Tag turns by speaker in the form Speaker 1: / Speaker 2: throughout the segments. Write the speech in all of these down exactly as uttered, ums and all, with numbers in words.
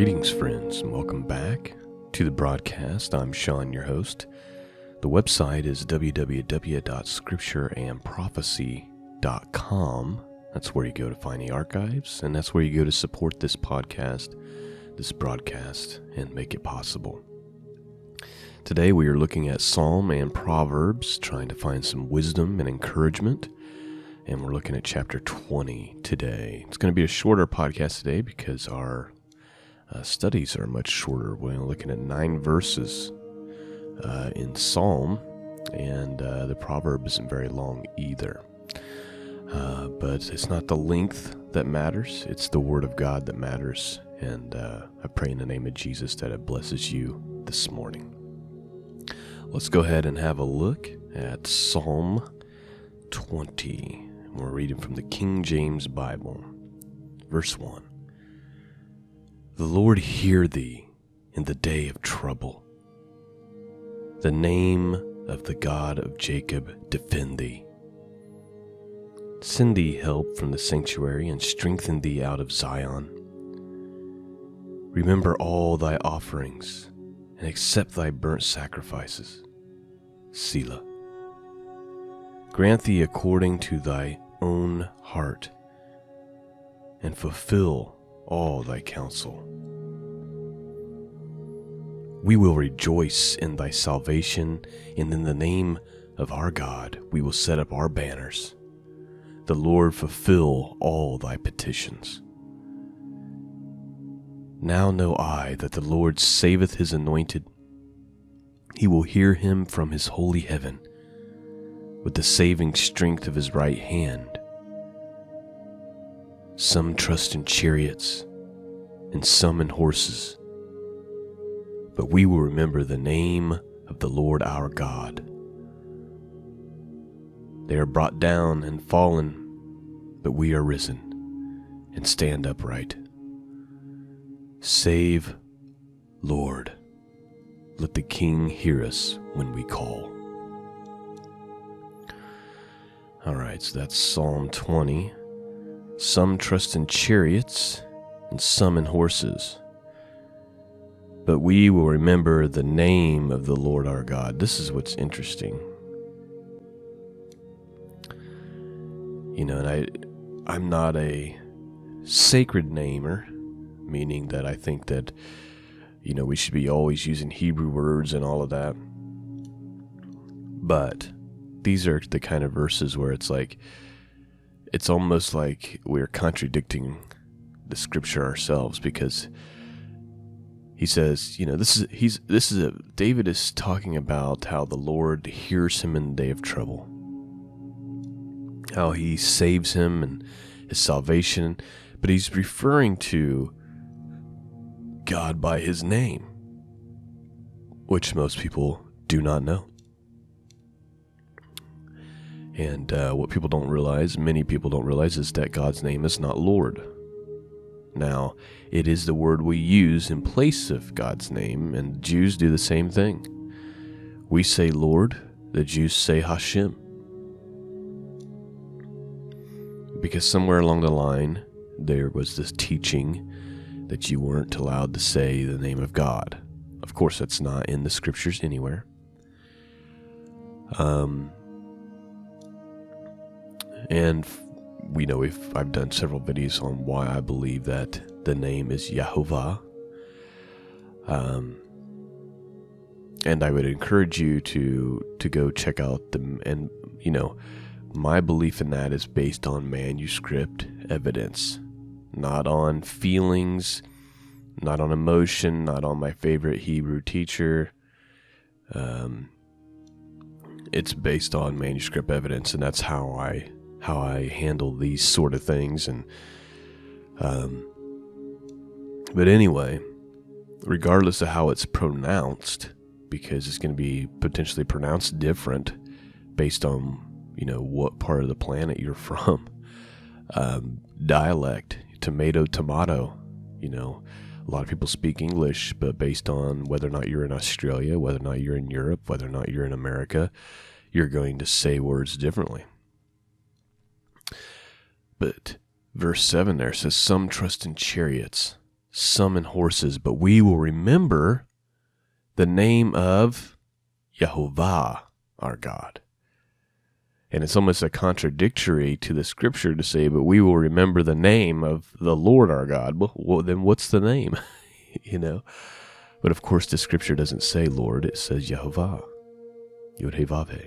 Speaker 1: Greetings, friends, and welcome back to the broadcast. I'm Sean, your host. The website is w w w dot scripture and prophecy dot com. That's where you go to find the archives, and that's where you go to support this podcast, this broadcast, and make it possible. Today we are looking at Psalm and Proverbs, trying to find some wisdom and encouragement, and we're looking at chapter twenty today. It's going to be a shorter podcast today because our uh, studies are much shorter. We're looking at nine verses uh, in Psalm, and uh, the Proverb isn't very long either. Uh, but it's not the length that matters, it's the Word of God that matters, and uh, I pray in the name of Jesus that it blesses you this morning. Let's go ahead and have a look at Psalm twenty. We're reading from the King James Bible. Verse one. The Lord hear thee in the day of trouble. The name of the God of Jacob defend thee. Send thee help from the sanctuary and strengthen thee out of Zion. Remember all thy offerings and accept thy burnt sacrifices. Selah. Grant thee according to thy own heart, and fulfill all thy counsel. We will rejoice in thy salvation, and in the name of our God we will set up our banners. The Lord fulfill all thy petitions. Now know I that the Lord saveth his anointed. He will hear him from his holy heaven with the saving strength of his right hand. Some trust in chariots and some in horses, but we will remember the name of the Lord our God. They are brought down and fallen, but we are risen and stand upright. Save, Lord. Let the King hear us when we call. All right, so that's Psalm twenty. Some trust in chariots and some in horses, but we will remember the name of the Lord our God. This is what's interesting. You know, and I, I'm not a sacred namer, meaning that I think that, you know, we should be always using Hebrew words and all of that. But these are the kind of verses where it's like, it's almost like we're contradicting the scripture ourselves, because he says, you know, this is, he's, this is a, David is talking about how the Lord hears him in the day of trouble, how he saves him and his salvation, but he's referring to God by his name, which most people do not know. And uh, what people don't realize, many people don't realize, is that God's name is not Lord. Now, it is the word we use in place of God's name, and Jews do the same thing. We say Lord, the Jews say Hashem. Because somewhere along the line, there was this teaching that you weren't allowed to say the name of God. Of course, that's not in the scriptures anywhere. Um... And we know if I've done several videos on why I believe that the name is Yahovah. Um, and I would encourage you to to go check out the, and you know, my belief in that is based on manuscript evidence, not on feelings, not on emotion, not on my favorite Hebrew teacher. Um, it's based on manuscript evidence, and that's how I how I handle these sort of things. And um, but anyway, regardless of how it's pronounced, because it's going to be potentially pronounced different based on, you know, what part of the planet you're from. Um, dialect, tomato, tomato, you know, a lot of people speak English, but based on whether or not you're in Australia, whether or not you're in Europe, whether or not you're in America, you're going to say words differently. But verse seven there says, some trust in chariots summon horses, but we will remember the name of Yehovah, our God. And it's almost a contradictory to the scripture to say, but we will remember the name of the Lord our God. Well, well then what's the name? you know? But of course, the scripture doesn't say Lord, it says Yehovah, Yod-Heh-Vav-Heh.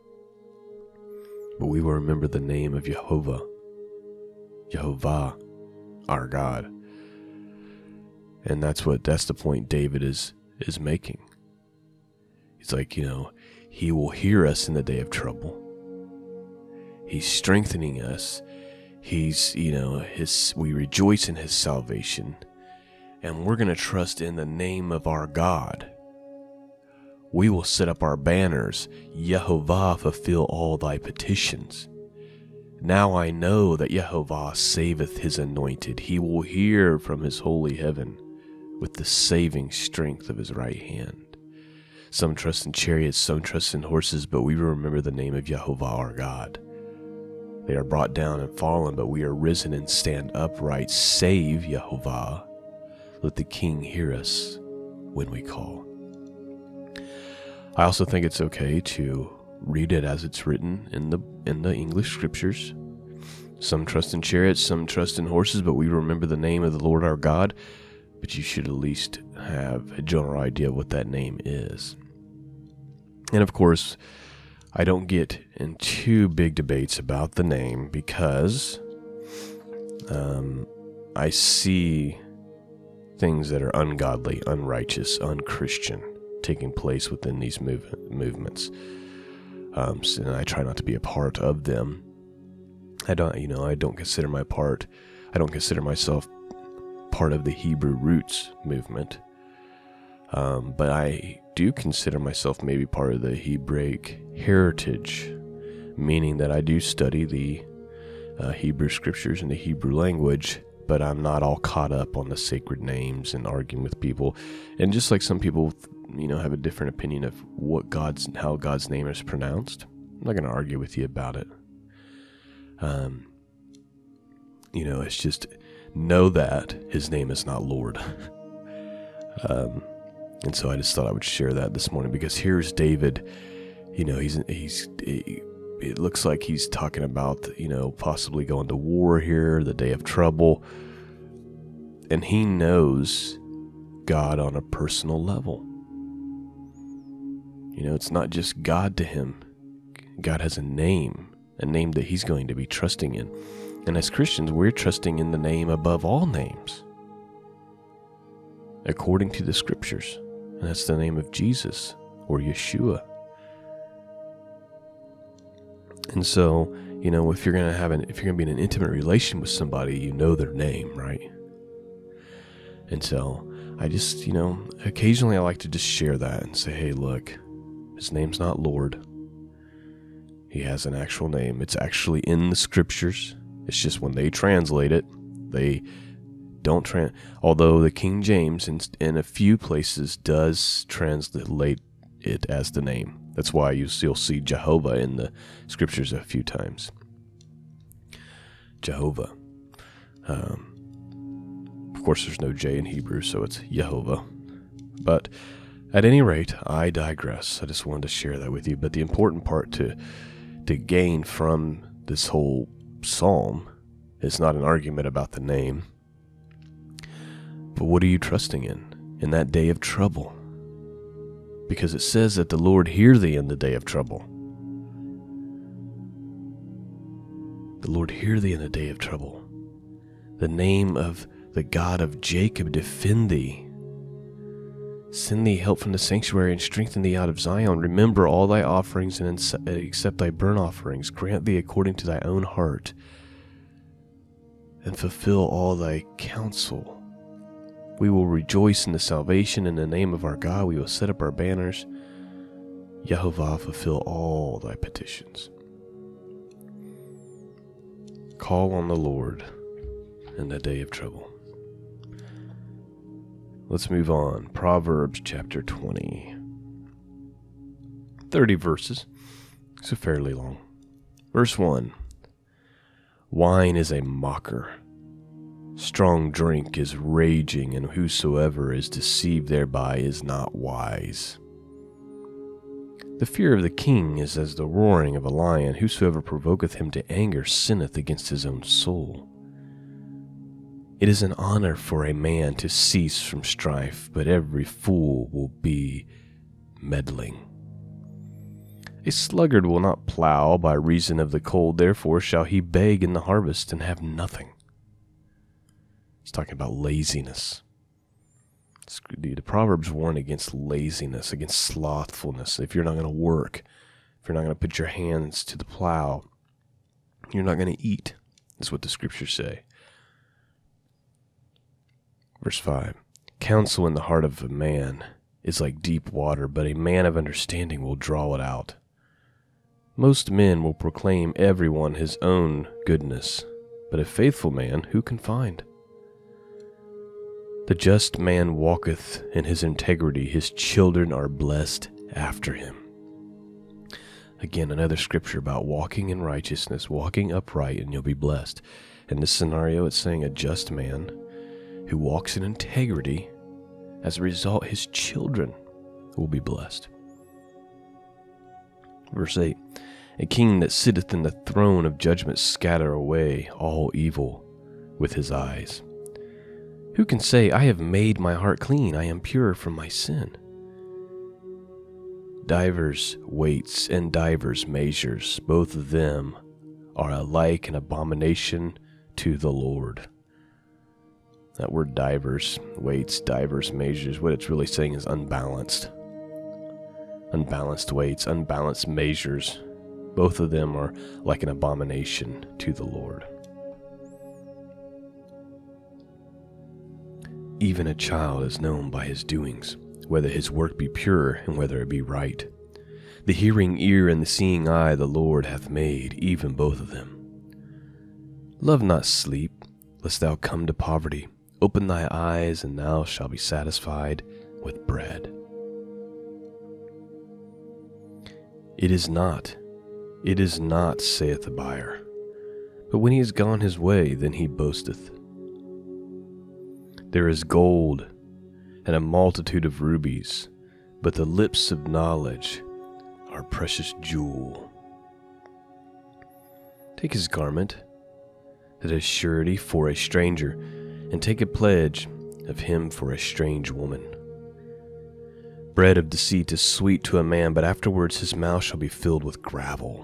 Speaker 1: But we will remember the name of Yehovah, Yehovah, our God. And that's what, that's the point David is, is making. He's like, you know, he will hear us in the day of trouble. He's strengthening us. He's, you know, his, we rejoice in his salvation. And we're going to trust in the name of our God. We will set up our banners. Yehovah, fulfill all thy petitions. Now I know that Yehovah saveth his anointed. He will hear from his holy heaven with the saving strength of his right hand. Some trust in chariots, some trust in horses, but we remember the name of Yehovah our God. They are brought down and fallen, but we are risen and stand upright. Save, Yehovah. Let the King hear us when we call. I also think it's okay to read it as it's written in the in the English scriptures. Some trust in chariots, some trust in horses, but we remember the name of the Lord our God. But you should at least have a general idea of what that name is. And of course, I don't get in too big debates about the name because um, I see things that are ungodly, unrighteous, unchristian taking place within these move- movements. Um, so, and I try not to be a part of them. I don't, you know, I don't consider my part, I don't consider myself part of the Hebrew roots movement. Um, but I do consider myself maybe part of the Hebraic heritage, meaning that I do study the uh, Hebrew scriptures in the Hebrew language, but I'm not all caught up on the sacred names and arguing with people. And just like some people, you know, have a different opinion of what God's, how God's name is pronounced, I'm not going to argue with you about it. Um, you know, it's just know that his name is not Lord. um, and so I just thought I would share that this morning because here's David. You know, he's he's. He, it looks like he's talking about, you know, possibly going to war here, the day of trouble, and he knows God on a personal level. You know, it's not just God to him. God has a name, a name that he's going to be trusting in. And as Christians, we're trusting in the name above all names, according to the scriptures. And that's the name of Jesus or Yeshua. And so, you know, if you're going to have an, if you're going to be in an intimate relation with somebody, you know their name, right? And so I just, you know, occasionally I like to just share that and say, hey, look, his name's not Lord. He has an actual name. It's actually in the scriptures. It's just when they translate it, they don't trans. Although the King James in, in a few places does translate it as the name. That's why you still see Jehovah in the scriptures a few times. Jehovah. Um, of course, there's no J in Hebrew, so it's Yehovah. But at any rate, I digress. I just wanted to share that with you. But the important part to to gain from this whole psalm is not an argument about the name, but what are you trusting in in that day of trouble? Because it says that the Lord hear thee in the day of trouble. The Lord hear thee in the day of trouble. The name of the God of Jacob defend thee. Send thee help from the sanctuary and strengthen thee out of Zion. Remember all thy offerings and accept thy burnt offerings. Grant thee according to thy own heart and fulfill all thy counsel. We will rejoice in the salvation in the name of our God. We will set up our banners. Yehovah, fulfill all thy petitions. Call on the Lord in the day of trouble. Let's move on. Proverbs chapter twenty. thirty verses. So fairly long. Verse one. Wine is a mocker. Strong drink is raging, and whosoever is deceived thereby is not wise. The fear of the king is as the roaring of a lion. Whosoever provoketh him to anger sinneth against his own soul. It is an honor for a man to cease from strife, but every fool will be meddling. A sluggard will not plow by reason of the cold, therefore shall he beg in the harvest and have nothing. It's talking about laziness. The Proverbs warn against laziness, against slothfulness. If you're not going to work, if you're not going to put your hands to the plow, you're not going to eat, is what the scriptures say. Verse five, counsel in the heart of a man is like deep water, but a man of understanding will draw it out. Most men will proclaim everyone his own goodness, but a faithful man who can find? The just man walketh in his integrity, his children are blessed after him. Again, another scripture about walking in righteousness, walking upright, and you'll be blessed. In this scenario, it's saying a just man who walks in integrity, as a result, his children will be blessed. Verse eight, a king that sitteth in the throne of judgment scatter away all evil with his eyes. Who can say, I have made my heart clean, I am pure from my sin? Divers weights and divers measures, both of them are alike an abomination to the Lord. That word divers, weights, divers, measures, what it's really saying is unbalanced. Unbalanced weights, unbalanced measures, both of them are like an abomination to the Lord. Even a child is known by his doings, whether his work be pure and whether it be right. The hearing ear and the seeing eye the Lord hath made, even both of them. Love not sleep, lest thou come to poverty. Open thy eyes, and thou shalt be satisfied with bread. It is not, it is not, saith the buyer. But when he is gone his way, then he boasteth. There is gold and a multitude of rubies, but the lips of knowledge are precious jewel. Take his garment, that is surety for a stranger, and take a pledge of him for a strange woman. Bread of deceit is sweet to a man, but afterwards his mouth shall be filled with gravel.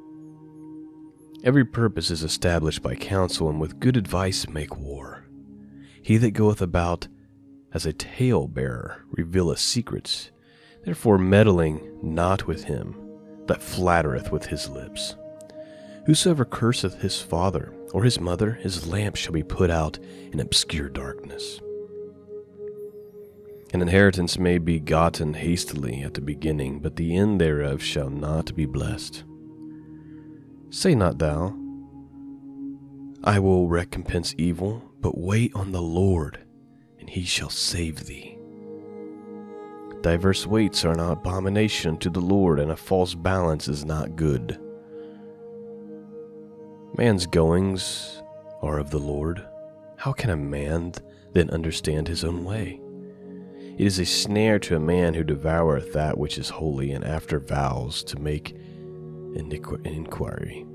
Speaker 1: Every purpose is established by counsel, and with good advice make war. He that goeth about as a talebearer revealeth secrets. Therefore meddling not with him that flattereth with his lips. Whosoever curseth his father or his mother, his lamp shall be put out in obscure darkness. An inheritance may be gotten hastily at the beginning, but the end thereof shall not be blessed. Say not thou, I will recompense evil, but wait on the Lord, and he shall save thee. Diverse weights are an abomination to the Lord, and a false balance is not good. Man's goings are of the Lord. How can a man then understand his own way? It is a snare to a man who devoureth that which is holy, and after vows to make an inquiry.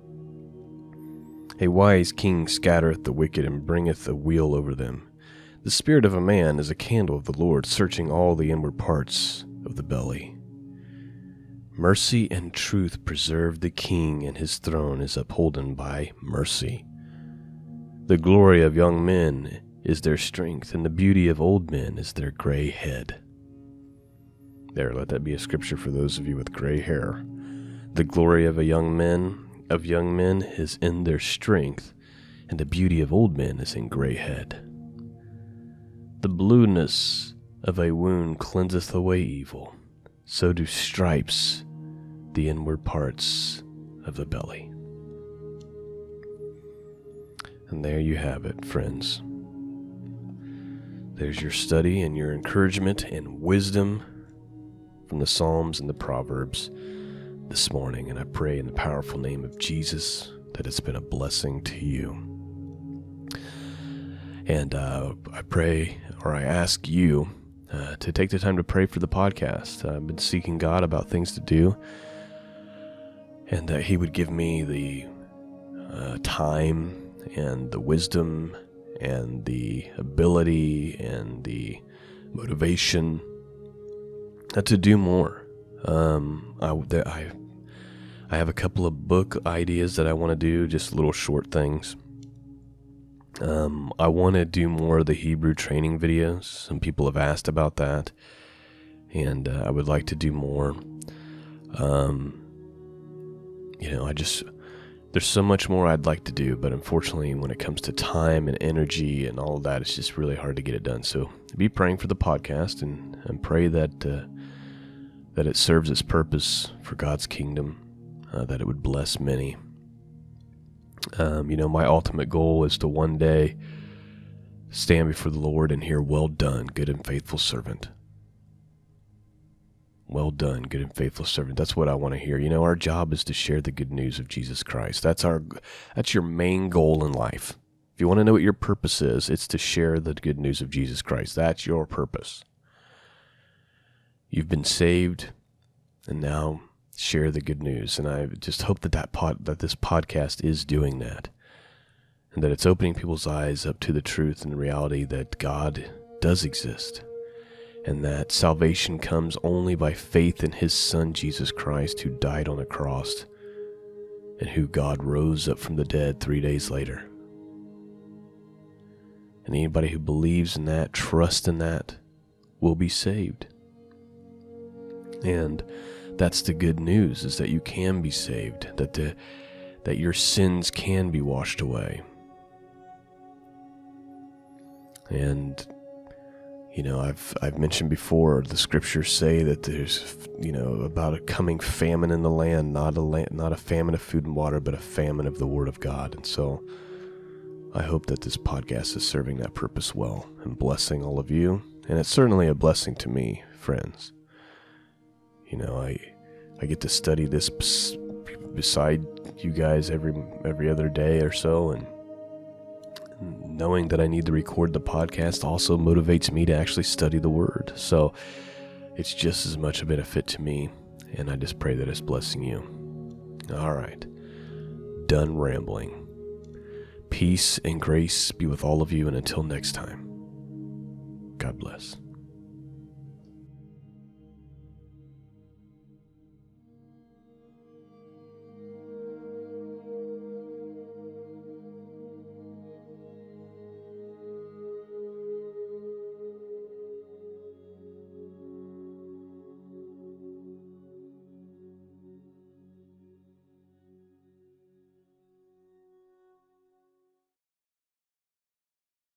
Speaker 1: A wise king scattereth the wicked, and bringeth a weal over them. The spirit of a man is a candle of the Lord, searching all the inward parts of the belly. Mercy and truth preserve the king, and his throne is upholden by mercy. The glory of young men is their strength, and the beauty of old men is their gray head. There, let that be a scripture for those of you with gray hair. The glory of a young man of young men is in their strength, and the beauty of old men is in gray head. The blueness of a wound cleanseth away evil, so do stripes the inward parts of the belly. And there you have it, friends. There's your study and your encouragement and wisdom from the Psalms and the Proverbs this morning, and I pray in the powerful name of Jesus that it's been a blessing to you. And uh, I pray, or I ask you, uh, to take the time to pray for the podcast. I've been seeking God about things to do, and that He would give me the uh, time and the wisdom and the ability and the motivation uh, to do more. Um, I, I, I have a couple of book ideas that I want to do, just little short things. Um, I want to do more of the Hebrew training videos. Some people have asked about that, and uh, I would like to do more. Um, you know, I just, there's so much more I'd like to do, but unfortunately, when it comes to time and energy and all of that, it's just really hard to get it done. So be praying for the podcast, and, and pray that uh, that it serves its purpose for God's kingdom, uh, that it would bless many. Um, you know, my ultimate goal is to one day stand before the Lord and hear, "Well done, good and faithful servant." Well done, good and faithful servant. That's what I want to hear. You know, our job is to share the good news of Jesus Christ. That's our, that's your main goal in life. If you want to know what your purpose is, it's to share the good news of Jesus Christ. That's your purpose. You've been saved, and now share the good news. And I just hope that that pod, that this podcast is doing that, and that it's opening people's eyes up to the truth and the reality that God does exist, and that salvation comes only by faith in His Son, Jesus Christ, who died on a cross and who God rose up from the dead three days later. And anybody who believes in that, trusts in that, will be saved. And that's the good news, is that you can be saved, that the that your sins can be washed away. And you know, I've I've mentioned before, the scriptures say that there's, you know, about a coming famine in the land, not a land, not a famine of food and water, but a famine of the Word of God. And so I hope that this podcast is serving that purpose well and blessing all of you. And it's certainly a blessing to me, friends. You know, I I get to study this beside you guys every every other day or so, and knowing that I need to record the podcast also motivates me to actually study the Word. So it's just as much a benefit to me, and I just pray that it's blessing you. All right, done rambling. Peace and grace be with all of you, and until next time, God bless.